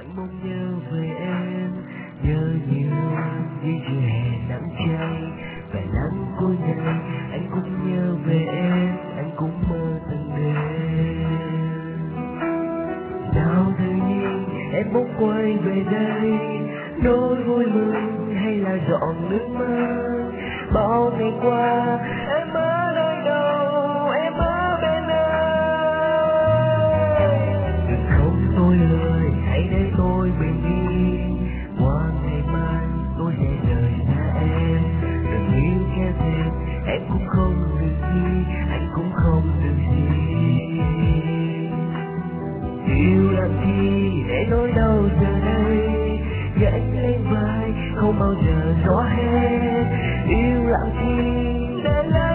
anh mong nhớ về em, nhớ như chiều hè nắng cháy và nắng cuối ngày. Anh cũng nhớ về em, anh cũng mơ từng đêm. Nào tự nhiên em bỗng quay về đây, nỗi vui mừng hay là giọt nước mắt. Bao ngày qua em ở nơi đâu, em ở bên ai? Đừng không tôi lời, hãy để tôi bình yên. Qua ngày mai tôi sẽ rời xa em. Đừng yêu kéo thêm, em cũng không được gì, anh cũng không được gì. Yêu làm chi để nỗi đau giờ đây gánh lên vai không bao giờ rõ hết. Yêu làm chi để